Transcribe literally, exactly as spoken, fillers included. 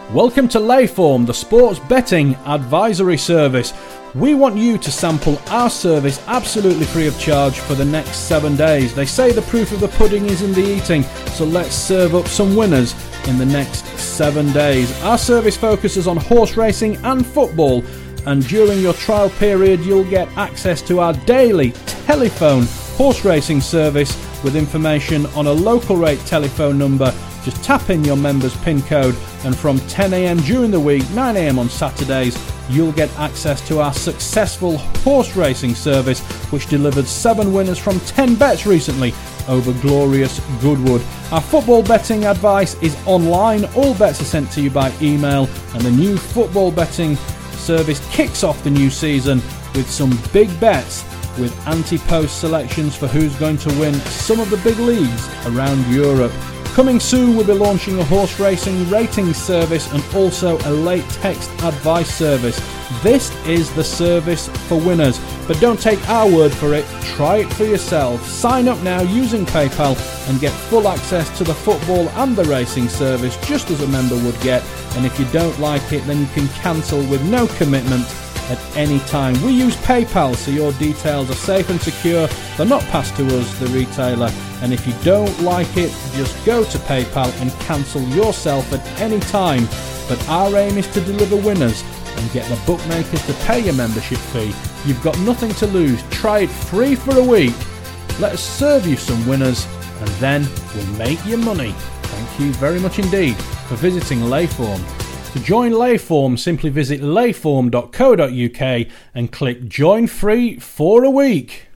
Welcome to Layform, the sports betting advisory service. We want you to sample our service absolutely free of charge for the next seven days. They say the proof of the pudding is in the eating, so let's serve up some winners in the next seven days. Our service focuses on horse racing and football, and during your trial period you'll get access to our daily telephone horse racing service with information on a local rate telephone number. Just tap in your member's PIN code, and from ten a.m. during the week, nine a.m. on Saturdays, you'll get access to our successful horse racing service, which delivered seven winners from ten bets recently over glorious Goodwood. Our football betting advice is online. All bets are sent to you by email, and the new football betting service kicks off the new season with some big bets with anti-post selections for who's going to win some of the big leagues around Europe. Coming soon, we'll be launching a horse racing rating service and also a late text advice service. This is the service for winners, but don't take our word for it, try it for yourself. Sign up now using PayPal and get full access to the football and the racing service just as a member would get, and if you don't like it then you can cancel with no commitment at any time. We use PayPal, so your details are safe and secure. They're not passed to us, the retailer, and if you don't like it, just go to PayPal and cancel yourself at any time. But our aim is to deliver winners and get the bookmakers to pay your membership fee. You've got nothing to lose. Try it free for a week. Let us serve you some winners, and then we'll make you money. Thank you very much indeed for visiting Layform. To join Layform, simply visit layform dot co dot uk and click Join Free for a week.